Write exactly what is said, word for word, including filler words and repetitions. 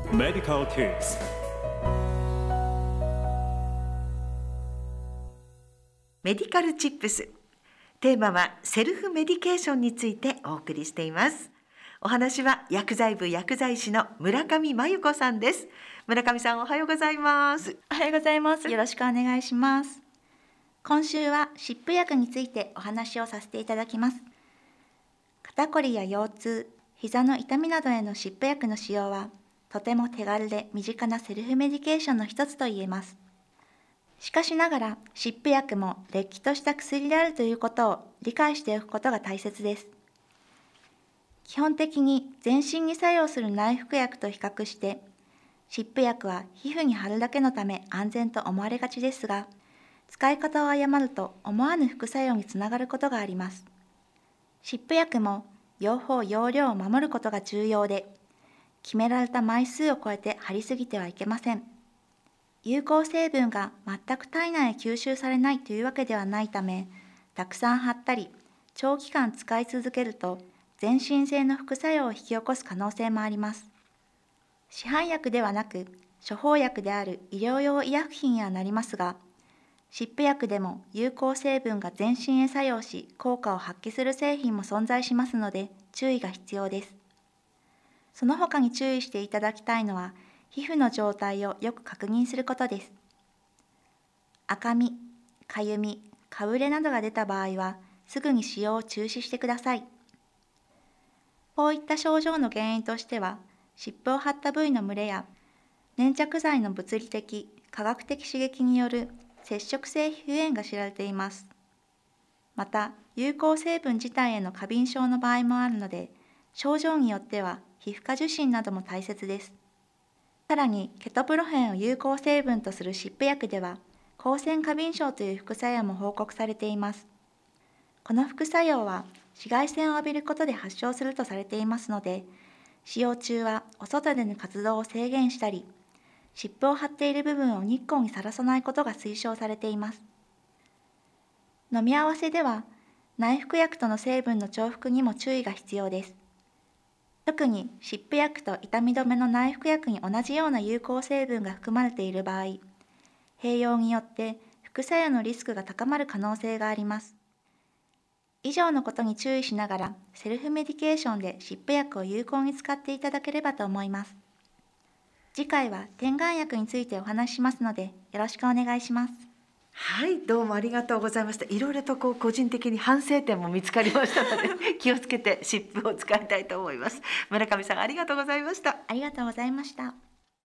Medical Tips。 メディカルチップス。テーマはセルフメディケーションについてお送りしています。お話は薬剤部薬剤師の村上真由子さんです。村上さん、おはようございます。 おはようございます。よろしくお願いします。今週は湿布薬についてお話をさせていただきます。肩こりや腰痛、膝の痛みなどへの湿布薬の使用はとても手軽で身近なセルフメディケーションの一つと言えます。しかしながら湿布薬もれっきとした薬であるということを理解しておくことが大切です。基本的に全身に作用する内服薬と比較して湿布薬は皮膚に貼るだけのため安全と思われがちですが、使い方を誤ると思わぬ副作用につながることがあります。湿布薬も用法用量を守ることが重要で、決められた枚数を超えて貼りすぎてはいけません。有効成分が全く体内へ吸収されないというわけではないため、たくさん貼ったり、長期間使い続けると全身性の副作用を引き起こす可能性もあります。市販薬ではなく、処方薬である医療用医薬品にはなりますが、湿布薬でも有効成分が全身へ作用し、効果を発揮する製品も存在しますので、注意が必要です。その他に注意していただきたいのは、皮膚の状態をよく確認することです。赤み、かゆみ、かぶれなどが出た場合は、すぐに使用を中止してください。こういった症状の原因としては、湿布を貼った部位の蒸れや、粘着剤の物理的、化学的刺激による接触性皮膚炎が知られています。また、有効成分自体への過敏症の場合もあるので、症状によっては皮膚科受診なども大切です。さらに、ケトプロフェンを有効成分とする湿布薬では、光線過敏症という副作用も報告されています。この副作用は、紫外線を浴びることで発症するとされていますので、使用中はお外での活動を制限したり、湿布を貼っている部分を日光にさらさないことが推奨されています。飲み合わせでは、内服薬との成分の重複にも注意が必要です。特に湿布薬と痛み止めの内服薬に同じような有効成分が含まれている場合、併用によって副作用のリスクが高まる可能性があります。以上のことに注意しながら、セルフメディケーションで湿布薬を有効に使っていただければと思います。次回は点眼薬についてお話ししますので、よろしくお願いします。 はい、どうもありがとうございました。いろいろとこう個人的に反省点も見つかりましたので、気をつけて湿布を使いたいと思います。村上さん、ありがとうございました。 ありがとうございました。